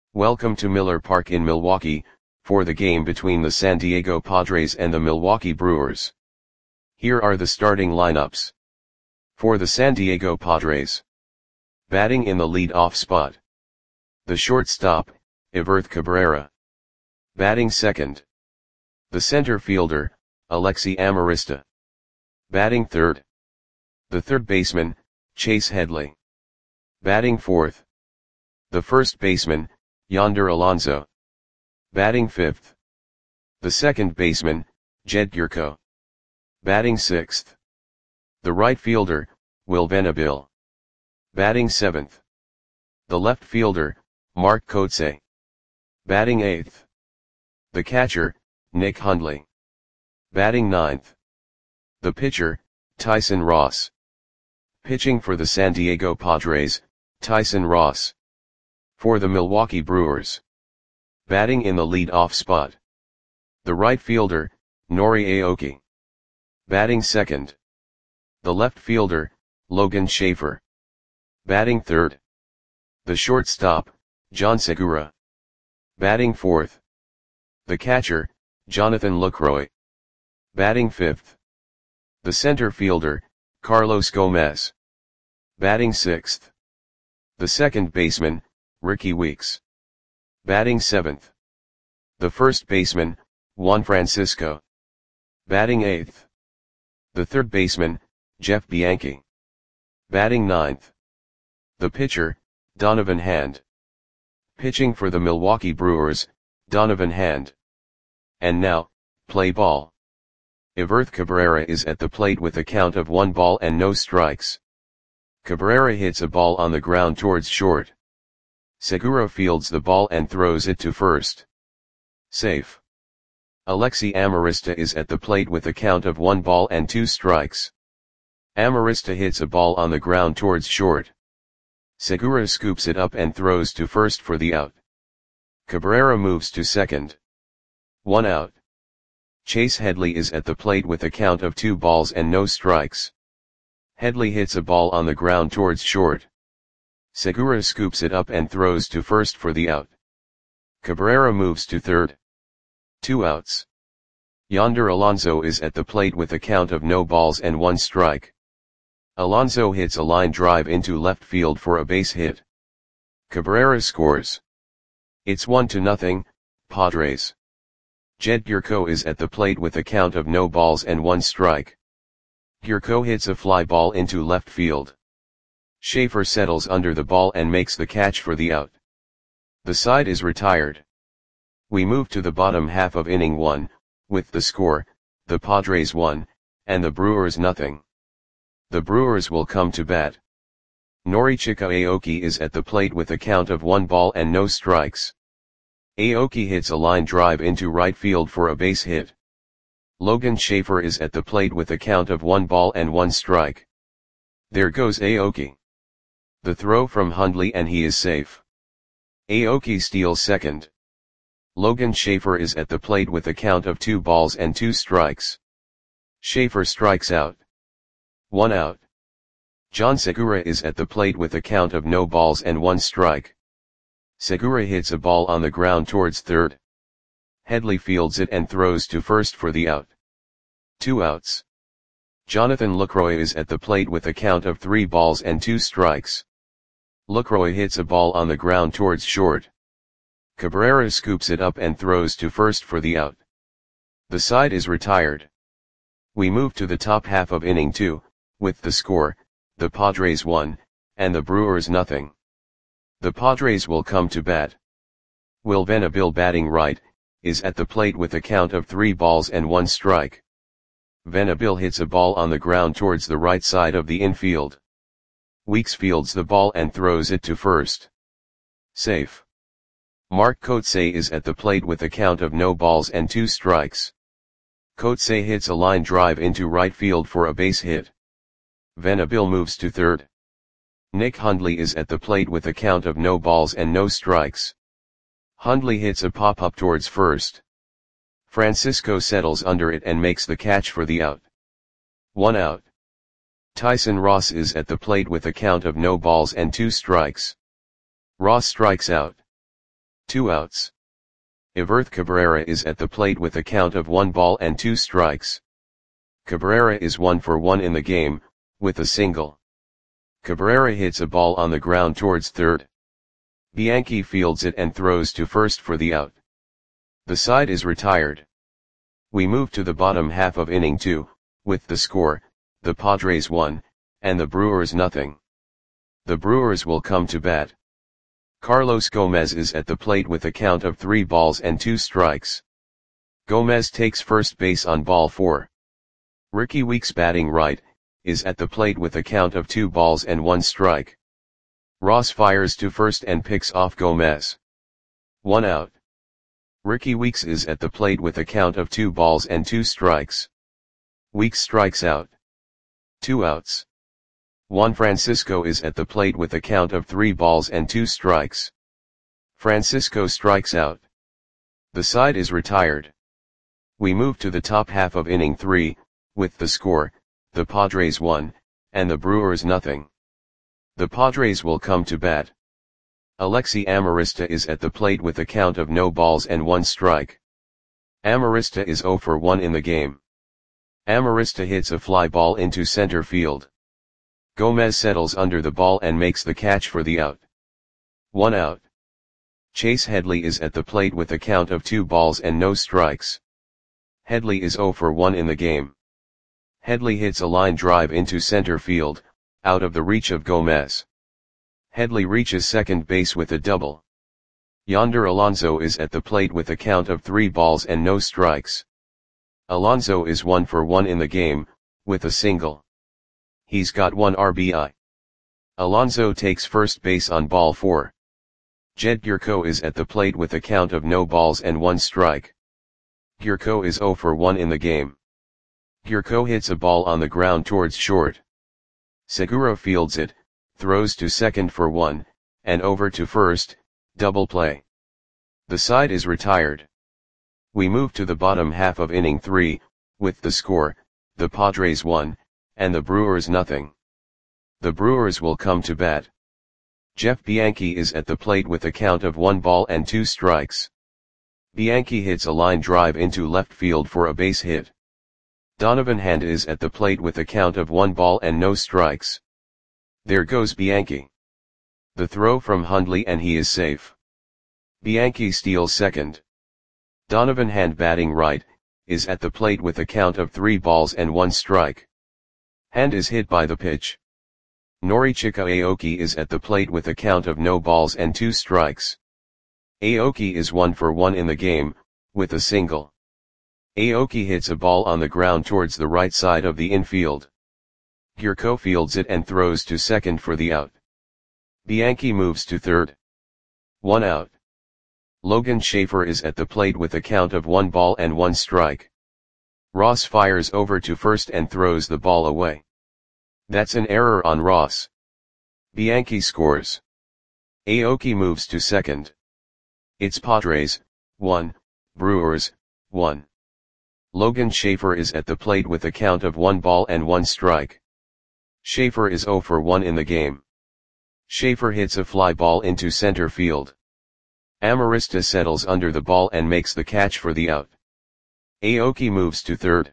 Welcome to Miller Park in Milwaukee, for the game between the San Diego Padres and the Milwaukee Brewers. Here are the starting lineups. For the San Diego Padres. Batting in the lead-off spot. The shortstop, Everth Cabrera. Batting second. The center fielder, Alexi Amarista. Batting third. The third baseman, Chase Headley. Batting fourth. The first baseman, Yonder Alonso. Batting fifth. The second baseman, Jed Gyorko. Batting sixth. The right fielder, Will Venable. Batting seventh. The left fielder, Mark Kotsay. Batting eighth. The catcher, Nick Hundley. Batting ninth. The pitcher, Tyson Ross. Pitching for the San Diego Padres, Tyson Ross. For the Milwaukee Brewers. Batting in the lead-off spot. The right fielder, Nori Aoki. Batting second. The left fielder, Logan Schaefer. Batting third. The shortstop, John Segura. Batting fourth. The catcher, Jonathan Lucroy. Batting fifth. The center fielder, Carlos Gomez. Batting sixth. The second baseman, Ricky Weeks. Batting seventh. The first baseman, Juan Francisco. Batting eighth. The third baseman, Jeff Bianchi. Batting ninth. The pitcher, Donovan Hand. Pitching for the Milwaukee Brewers, Donovan Hand. And now, play ball. Everth Cabrera is at the plate with a count of 1 ball and no strikes. Cabrera hits a ball on the ground towards short. Segura fields the ball and throws it to first. Safe. Alexi Amarista is at the plate with a count of 1 ball and 2 strikes. Amarista hits a ball on the ground towards short. Segura scoops it up and throws to first for the out. Cabrera moves to second. 1 out. Chase Headley is at the plate with a count of 2 balls and no strikes. Headley hits a ball on the ground towards short. Segura scoops it up and throws to first for the out. Cabrera moves to third. 2 outs. Yonder Alonso is at the plate with a count of no balls and 1 strike. Alonso hits a line drive into left field for a base hit. Cabrera scores. It's 1-0, Padres. Jed Gyorko is at the plate with a count of no balls and 1 strike. Gyorko hits a fly ball into left field. Schaefer settles under the ball and makes the catch for the out. The side is retired. We move to the bottom half of inning 1, with the score, the Padres 1, and the Brewers 0. The Brewers will come to bat. Norichika Aoki is at the plate with a count of 1 ball and no strikes. Aoki hits a line drive into right field for a base hit. Logan Schaefer is at the plate with a count of 1 ball and 1 strike. There goes Aoki. The throw from Hundley and he is safe. Aoki steals second. Logan Schaefer is at the plate with a count of 2 balls and 2 strikes. Schaefer strikes out. 1 out. John Segura is at the plate with a count of no balls and 1 strike. Segura hits a ball on the ground towards third. Headley fields it and throws to first for the out. 2 outs. Jonathan Lucroy is at the plate with a count of 3 balls and 2 strikes. Lucroy hits a ball on the ground towards short. Cabrera scoops it up and throws to first for the out. The side is retired. We move to the top half of inning 2, with the score, the Padres 1, and the Brewers 0. The Padres will come to bat. Will Venable, batting right, is at the plate with a count of 3 balls and 1 strike. Venable hits a ball on the ground towards the right side of the infield. Weeks fields the ball and throws it to first. Safe. Mark Kotsay is at the plate with a count of no balls and 2 strikes. Kotsay hits a line drive into right field for a base hit. Venable moves to third. Nick Hundley is at the plate with a count of no balls and no strikes. Hundley hits a pop-up towards first. Francisco settles under it and makes the catch for the out. 1 out. Tyson Ross is at the plate with a count of no balls and 2 strikes. Ross strikes out. 2 outs. Everth Cabrera is at the plate with a count of 1 ball and 2 strikes. Cabrera is 1 for 1 in the game, with a single. Cabrera hits a ball on the ground towards third. Bianchi fields it and throws to first for the out. The side is retired. We move to the bottom half of inning 2, with the score, the Padres 1, and the Brewers nothing. The Brewers will come to bat. Carlos Gomez is at the plate with a count of 3 balls and 2 strikes. Gomez takes first base on ball 4. Ricky Weeks, batting right, is at the plate with a count of 2 balls and 1 strike. Ross fires to first and picks off Gomez. 1 out. Ricky Weeks is at the plate with a count of 2 balls and 2 strikes. Weeks strikes out. 2 outs. Juan Francisco is at the plate with a count of 3 balls and 2 strikes. Francisco strikes out. The side is retired. We move to the top half of inning 3, with the score, the Padres 1, and the Brewers nothing. The Padres will come to bat. Alexi Amarista is at the plate with a count of no balls and 1 strike. Amarista is 0 for 1 in the game. Amarista hits a fly ball into center field. Gomez settles under the ball and makes the catch for the out. 1 out. Chase Headley is at the plate with a count of 2 balls and no strikes. Headley is 0 for 1 in the game. Headley hits a line drive into center field, out of the reach of Gomez. Headley reaches second base with a double. Yonder Alonso is at the plate with a count of 3 balls and no strikes. Alonso is 1 for 1 in the game, with a single. He's got 1 RBI. Alonso takes first base on ball 4. Jed Gyorko is at the plate with a count of no balls and 1 strike. Gyorko is 0 for 1 in the game. Gyorko hits a ball on the ground towards short. Segura fields it, throws to second for 1, and over to first, double play. The side is retired. We move to the bottom half of inning 3, with the score, the Padres 1, and the Brewers nothing. The Brewers will come to bat. Jeff Bianchi is at the plate with a count of 1 ball and 2 strikes. Bianchi hits a line drive into left field for a base hit. Donovan Hand is at the plate with a count of 1 ball and no strikes. There goes Bianchi. The throw from Hundley and he is safe. Bianchi steals second. Donovan Hand, batting right, is at the plate with a count of 3 balls and 1 strike. Hand is hit by the pitch. Norichika Aoki is at the plate with a count of no balls and 2 strikes. Aoki is 1 for 1 in the game, with a single. Aoki hits a ball on the ground towards the right side of the infield. Gyorko fields it and throws to second for the out. Bianchi moves to third. 1 out. Logan Schaefer is at the plate with a count of 1 ball and 1 strike. Ross fires over to first and throws the ball away. That's an error on Ross. Bianchi scores. Aoki moves to second. It's Padres, 1, Brewers, 1. Logan Schaefer is at the plate with a count of 1 ball and 1 strike. Schaefer is 0 for 1 in the game. Schaefer hits a fly ball into center field. Amarista settles under the ball and makes the catch for the out. Aoki moves to third.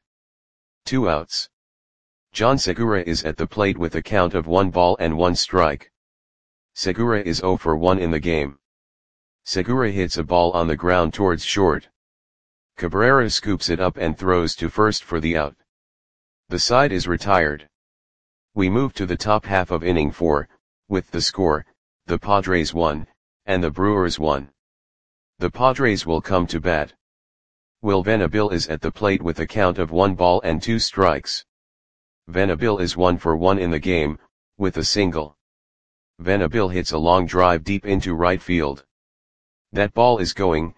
2 outs. John Segura is at the plate with a count of 1 ball and 1 strike. Segura is 0 for 1 in the game. Segura hits a ball on the ground towards short. Cabrera scoops it up and throws to first for the out. The side is retired. We move to the top half of inning 4, with the score, the Padres 1, and the Brewers 1. The Padres will come to bat. Will Venable is at the plate with a count of 1 ball and 2 strikes. Venable is 1 for 1 in the game, with a single. Venable hits a long drive deep into right field. That ball is going,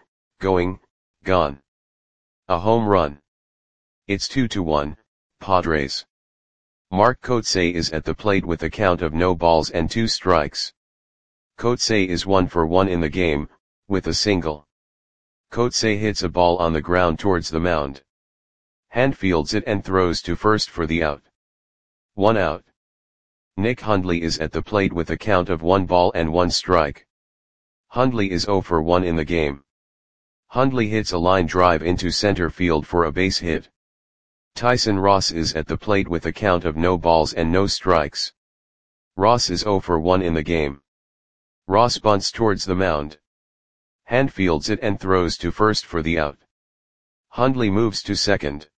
gone. A home run. It's 2-1, Padres. Mark Kotsay is at the plate with a count of no balls and 2 strikes. Kotsay is 1 for 1 in the game, with a single. Kotsay hits a ball on the ground towards the mound. Hand fields it and throws to first for the out. 1 out. Nick Hundley is at the plate with a count of 1 ball and 1 strike. Hundley is 0 for 1 in the game. Hundley hits a line drive into center field for a base hit. Tyson Ross is at the plate with a count of no balls and no strikes. Ross is 0 for 1 in the game. Ross bunts towards the mound. Hand fields it and throws to first for the out. Hundley moves to second.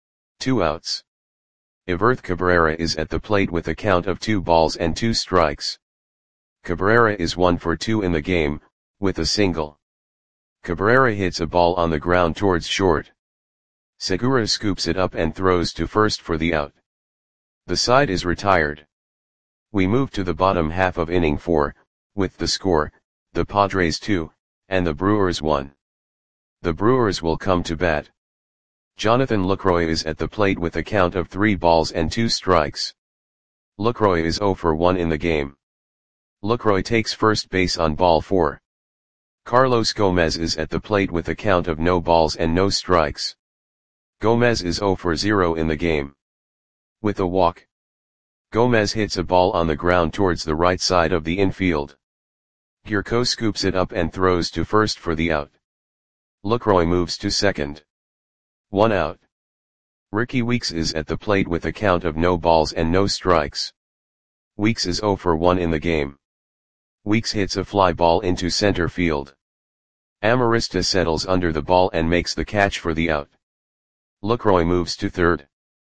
2 outs. Everth Cabrera is at the plate with a count of 2 balls and 2 strikes. Cabrera is 1 for 2 in the game, with a single. Cabrera hits a ball on the ground towards short. Segura scoops it up and throws to first for the out. The side is retired. We move to the bottom half of inning 4, with the score, the Padres 2, and the Brewers 1. The Brewers will come to bat. Jonathan Lucroy is at the plate with a count of 3 balls and 2 strikes. Lucroy is 0 for 1 in the game. Lucroy takes first base on ball 4. Carlos Gomez is at the plate with a count of no balls and no strikes. Gomez is 0 for 0 in the game. With a walk, Gomez hits a ball on the ground towards the right side of the infield. Gurko scoops it up and throws to first for the out. Lucroy moves to second. 1 out. Ricky Weeks is at the plate with a count of no balls and no strikes. Weeks is 0 for 1 in the game. Weeks hits a fly ball into center field. Amarista settles under the ball and makes the catch for the out. Lucroy moves to third.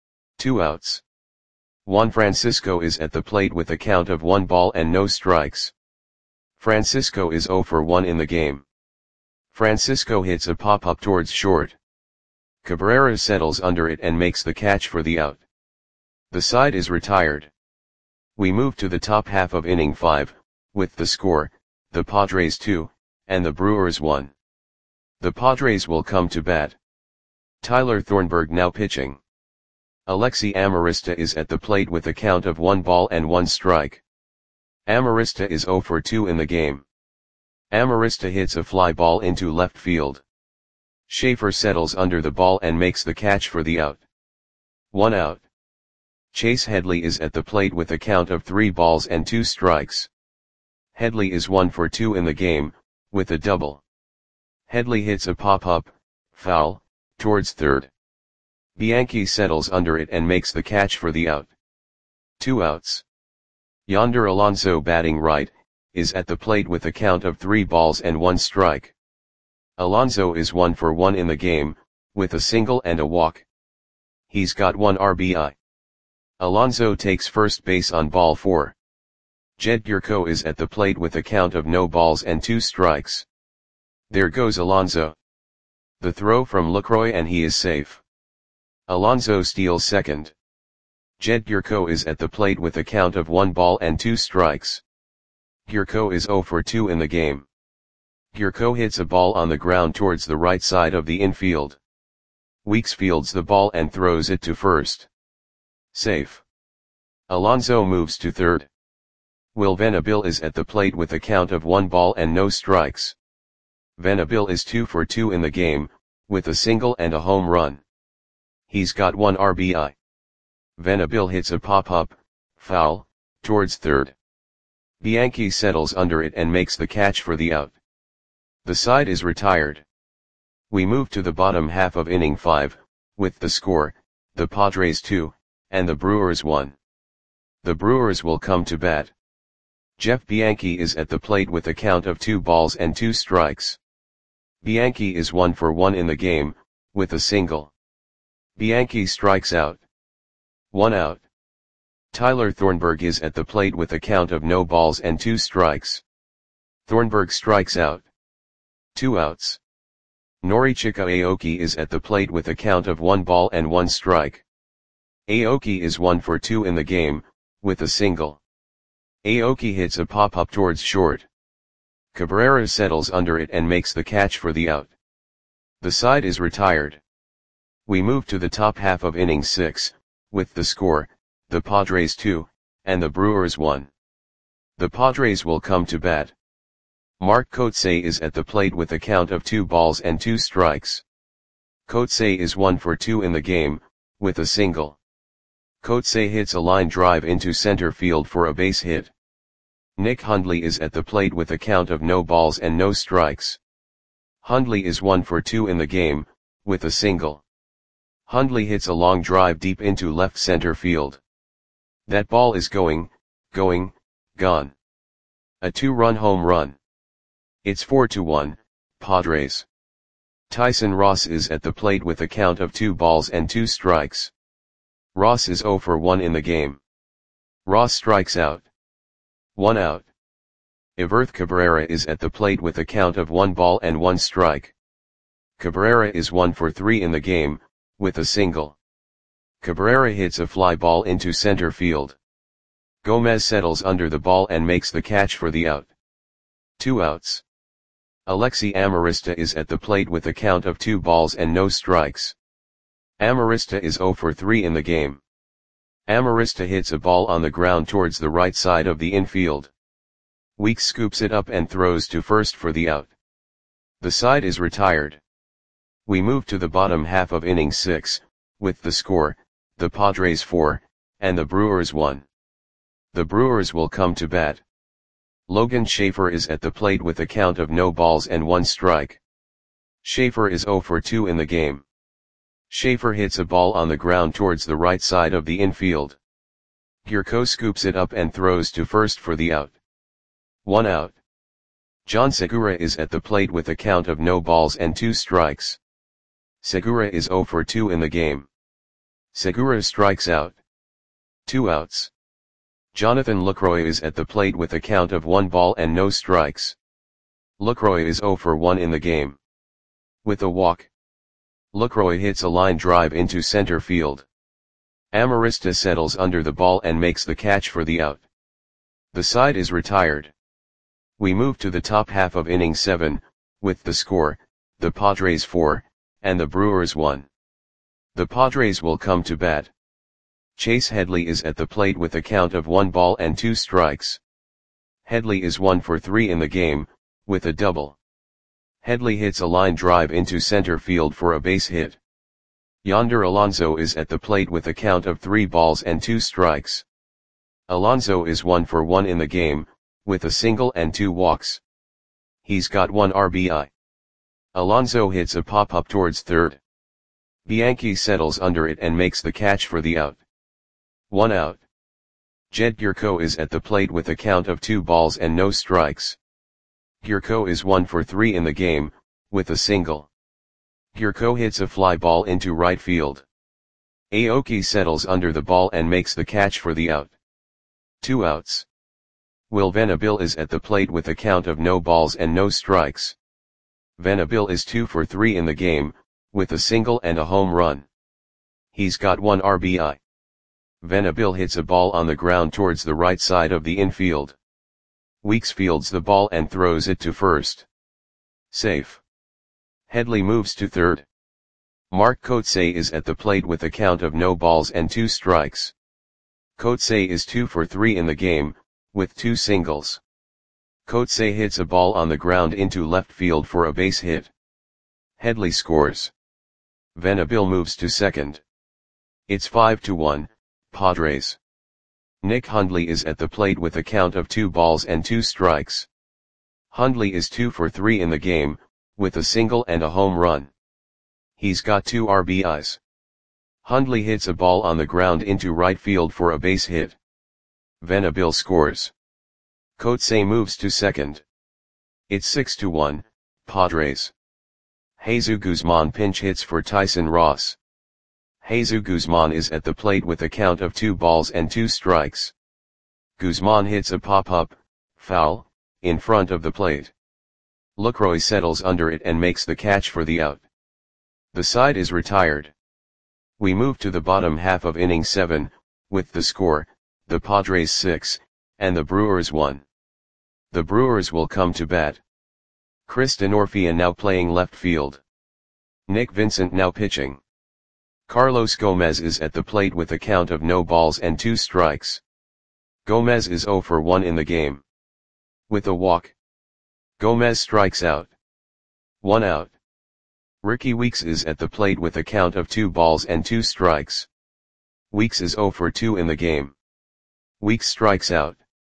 2 outs. Juan Francisco is at the plate with a count of 1 ball and no strikes. Francisco is 0 for 1 in the game. Francisco hits a pop-up towards short. Cabrera settles under it and makes the catch for the out. The side is retired. We move to the top half of inning 5, with the score, the Padres 2, and the Brewers 1. The Padres will come to bat. Tyler Thornburg now pitching. Alexi Amarista is at the plate with a count of 1 ball and 1 strike. Amarista is 0 for 2 in the game. Amarista hits a fly ball into left field. Schaefer settles under the ball and makes the catch for the out. 1 out. Chase Headley is at the plate with a count of 3 balls and 2 strikes. Headley is 1 for 2 in the game, with a double. Headley hits a pop-up, foul, towards third. Bianchi settles under it and makes the catch for the out. 2 outs. Yonder Alonso batting right, is at the plate with a count of 3 balls and 1 strike. Alonso is 1 for 1 in the game, with a single and a walk. He's got 1 RBI. Alonso takes first base on ball 4. Jed Gurko is at the plate with a count of no balls and 2 strikes. There goes Alonso. The throw from Lucroy and he is safe. Alonso steals second. Jed Gurko is at the plate with a count of 1 ball and 2 strikes. Gurko is 0 for 2 in the game. Gurko hits a ball on the ground towards the right side of the infield. Weeks fields the ball and throws it to first. Safe. Alonso moves to third. Will Venable is at the plate with a count of 1 ball and no strikes. Venable is 2 for 2 in the game, with a single and a home run. He's got 1 RBI. Venable hits a pop-up, foul, towards third. Bianchi settles under it and makes the catch for the out. The side is retired. We move to the bottom half of inning 5, with the score, the Padres 2, and the Brewers 1. The Brewers will come to bat. Jeff Bianchi is at the plate with a count of 2 balls and 2 strikes. Bianchi is 1 for 1 in the game, with a single. Bianchi strikes out. 1 out. Tyler Thornburg is at the plate with a count of no balls and 2 strikes. Thornburg strikes out. 2 outs. Norichika Aoki is at the plate with a count of 1 ball and 1 strike. Aoki is 1 for 2 in the game, with a single. Aoki hits a pop-up towards short. Cabrera settles under it and makes the catch for the out. The side is retired. We move to the top half of inning 6, with the score, the Padres 2, and the Brewers 1. The Padres will come to bat. Mark Kotsay is at the plate with a count of 2 balls and 2 strikes. Kotsay is 1 for 2 in the game, with a single. Kotsay hits a line drive into center field for a base hit. Nick Hundley is at the plate with a count of no balls and no strikes. Hundley is 1 for 2 in the game, with a single. Hundley hits a long drive deep into left center field. That ball is gone. A 2-run home run. It's 4-1, Padres. Tyson Ross is at the plate with a count of 2 balls and 2 strikes. Ross is 0 for 1 in the game. Ross strikes out. 1 out. Everth Cabrera is at the plate with a count of 1 ball and 1 strike. Cabrera is 1 for 3 in the game, with a single. Cabrera hits a fly ball into center field. Gomez settles under the ball and makes the catch for the out. 2 outs. Alexi Amarista is at the plate with a count of 2 balls and no strikes. Amarista is 0 for 3 in the game. Amarista hits a ball on the ground towards the right side of the infield. Weeks scoops it up and throws to first for the out. The side is retired. We move to the bottom half of inning 6, with the score, the Padres 4, and the Brewers 1. The Brewers will come to bat. Logan Schaefer is at the plate with a count of no balls and 1 strike. Schaefer is 0 for 2 in the game. Schaefer hits a ball on the ground towards the right side of the infield. Gurko scoops it up and throws to first for the out. 1 out. John Segura is at the plate with a count of no balls and 2 strikes. Segura is 0 for 2 in the game. Segura strikes out. 2 outs. Jonathan Lucroy is at the plate with a count of 1 ball and no strikes. Lucroy is 0 for 1 in the game. With a walk. Lucroy hits a line drive into center field. Amarista settles under the ball and makes the catch for the out. The side is retired. We move to the top half of inning 7, with the score, the Padres 4, and the Brewers 1. The Padres will come to bat. Chase Headley is at the plate with a count of 1 ball and 2 strikes. Headley is 1 for 3 in the game, with a double. Headley hits a line drive into center field for a base hit. Yonder Alonso is at the plate with a count of 3 balls and 2 strikes. Alonso is 1 for 1 in the game, with a single and 2 walks. He's got 1 RBI. Alonso hits a pop-up towards third. Bianchi settles under it and makes the catch for the out. 1 out. Jed Gurko is at the plate with a count of 2 balls and no strikes. Gurko is 1 for 3 in the game, with a single. Gurko hits a fly ball into right field. Aoki settles under the ball and makes the catch for the out. 2 outs. Will Venable is at the plate with a count of no balls and no strikes. Venable is 2 for 3 in the game, with a single and a home run. He's got 1 RBI. Venable hits a ball on the ground towards the right side of the infield. Weeks fields the ball and throws it to first. Safe. Headley moves to third. Mark Kotsay is at the plate with a count of no balls and 2 strikes. Kotsay is 2 for 3 in the game, with 2 singles. Kotsay hits a ball on the ground into left field for a base hit. Headley scores. Venable moves to second. It's 5-1, Padres. Nick Hundley is at the plate with a count of 2 balls and 2 strikes. Hundley is 2 for 3 in the game, with a single and a home run. He's got 2 RBIs. Hundley hits a ball on the ground into right field for a base hit. Venable scores. Kotsay moves to second. It's 6-1, Padres. Jesus Guzman pinch hits for Tyson Ross. Jesus Guzman is at the plate with a count of 2 balls and 2 strikes. Guzman hits a pop-up, foul, in front of the plate. Lucroy settles under it and makes the catch for the out. The side is retired. We move to the bottom half of inning 7, with the score, the Padres 6, and the Brewers 1. The Brewers will come to bat. Chris Denorfia now playing left field. Nick Vincent now pitching. Carlos Gomez is at the plate with a count of no balls and 2 strikes. Gomez is 0 for 1 in the game. With a walk. Gomez strikes out. 1 out. Ricky Weeks is at the plate with a count of 2 balls and 2 strikes. Weeks is 0 for 2 in the game. Weeks strikes out.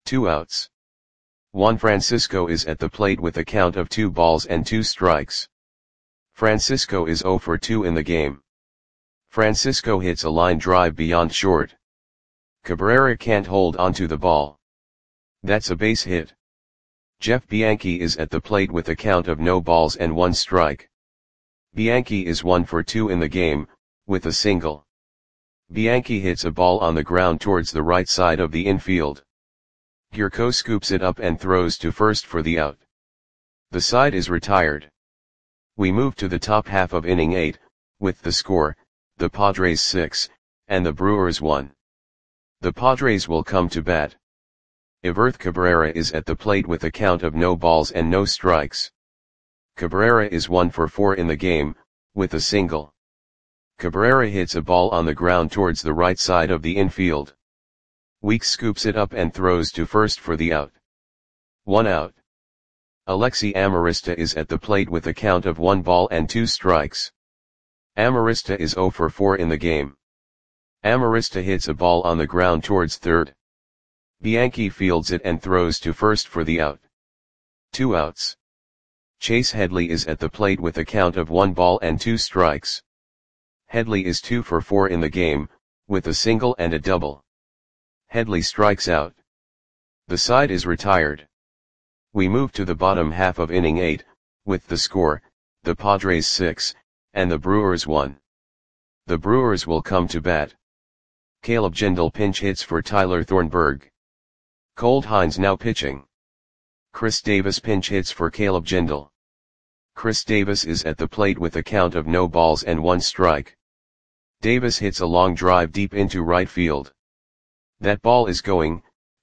2 outs. Juan Francisco is at the plate with a count of 2 balls and 2 strikes. Francisco is 0 for 2 in the game. Francisco hits a line drive beyond short. Cabrera can't hold onto the ball. That's a base hit. Jeff Bianchi is at the plate with a count of no balls and 1 strike. Bianchi is 1 for 2 in the game, with a single. Bianchi hits a ball on the ground towards the right side of the infield. Gurko scoops it up and throws to first for the out. The side is retired. We move to the top half of inning 8, with the score, the Padres 6, and the Brewers 1. The Padres will come to bat. Everth Cabrera is at the plate with a count of no balls and no strikes. Cabrera is 1 for 4 in the game, with a single. Cabrera hits a ball on the ground towards the right side of the infield. Weeks scoops it up and throws to first for the out. 1 out. Alexi Amarista is at the plate with a count of 1 ball and 2 strikes. Amarista is 0 for 4 in the game. Amarista hits a ball on the ground towards third. Bianchi fields it and throws to first for the out. 2 outs. Chase Headley is at the plate with a count of 1 ball and 2 strikes. Headley is 2 for 4 in the game, with a single and a double. Headley strikes out. The side is retired. We move to the bottom half of inning 8, with the score, the Padres 6, and the Brewers 1. The Brewers will come to bat. Caleb Jindal pinch hits for Tyler Thornburg. Colt Hines now pitching. Chris Davis pinch hits for Caleb Jindal. Chris Davis is at the plate with a count of no balls and 1 strike. Davis hits a long drive deep into right field. That ball is gone.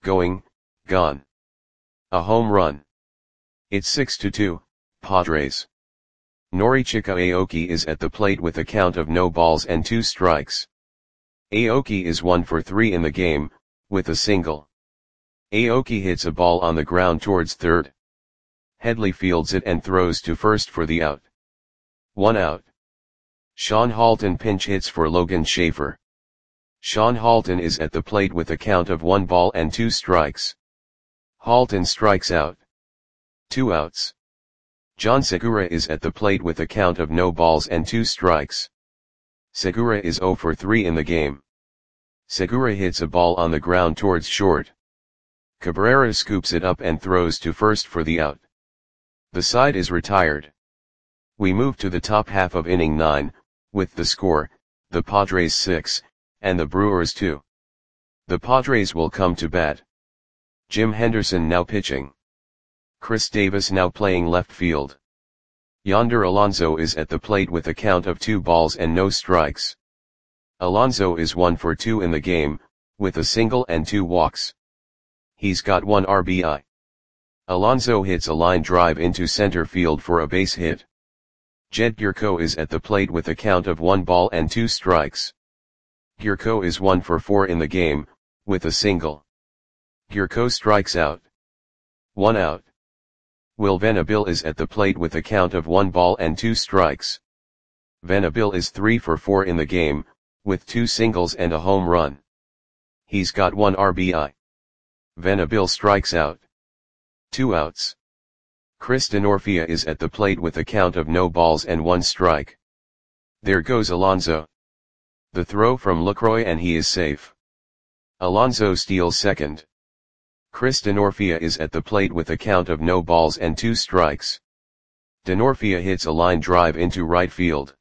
A home run. It's 6-2, Padres. Norichika Aoki is at the plate with a count of no balls and 2 strikes. Aoki is 1 for 3 in the game, with a single. Aoki hits a ball on the ground towards third. Headley fields it and throws to first for the out. 1 out. Sean Halton pinch hits for Logan Schaefer. Sean Halton is at the plate with a count of 1 ball and 2 strikes. Halton strikes out. 2 outs. John Segura is at the plate with a count of no balls and 2 strikes. Segura is 0 for 3 in the game. Segura hits a ball on the ground towards short. Cabrera scoops it up and throws to first for the out. The side is retired. We move to the top half of inning 9, with the score, the Padres 6, and the Brewers 2. The Padres will come to bat. Jim Henderson now pitching. Chris Davis now playing left field. Yonder Alonso is at the plate with a count of 2 balls and no strikes. Alonso is 1 for 2 in the game, with a single and 2 walks. He's got 1 RBI. Alonso hits a line drive into center field for a base hit. Jed Gurko is at the plate with a count of 1 ball and 2 strikes. Gurko is 1 for 4 in the game, with a single. Gurko strikes out. 1 out. Will Venable is at the plate with a count of 1 ball and 2 strikes. Venable is 3 for 4 in the game, with 2 singles and a home run. He's got 1 RBI. Venable strikes out. 2 outs. Chris Denorfia is at the plate with a count of no balls and 1 strike. There goes Alonso. The throw from Lucroy and he is safe. Alonso steals second. Chris Denorfia is at the plate with a count of no balls and 2 strikes. Denorfia hits a line drive into right field.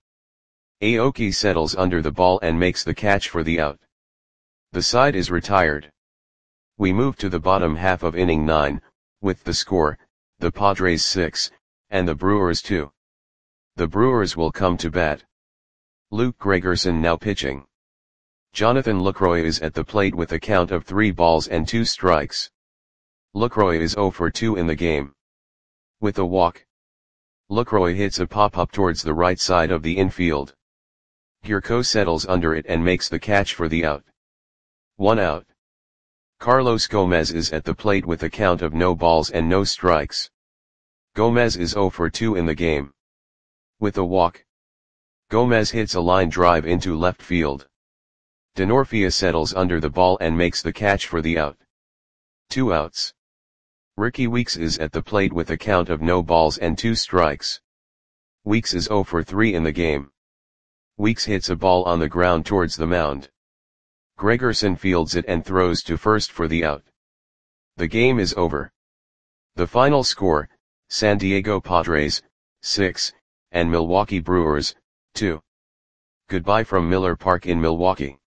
Aoki settles under the ball and makes the catch for the out. The side is retired. We move to the bottom half of inning 9, with the score, the Padres 6, and the Brewers 2. The Brewers will come to bat. Luke Gregerson now pitching. Jonathan Lucroy is at the plate with a count of 3 balls and 2 strikes. Lucroy is 0 for 2 in the game. With a walk. Lucroy hits a pop-up towards the right side of the infield. Gurko settles under it and makes the catch for the out. 1 out. Carlos Gomez is at the plate with a count of no balls and no strikes. Gomez is 0 for 2 in the game. With a walk. Gomez hits a line drive into left field. Denorfia settles under the ball and makes the catch for the out. 2 outs. Rickie Weeks is at the plate with a count of no balls and 2 strikes. Weeks is 0 for 3 in the game. Weeks hits a ball on the ground towards the mound. Gregerson fields it and throws to first for the out. The game is over. The final score, San Diego Padres, 6, and Milwaukee Brewers, 2. Goodbye from Miller Park in Milwaukee.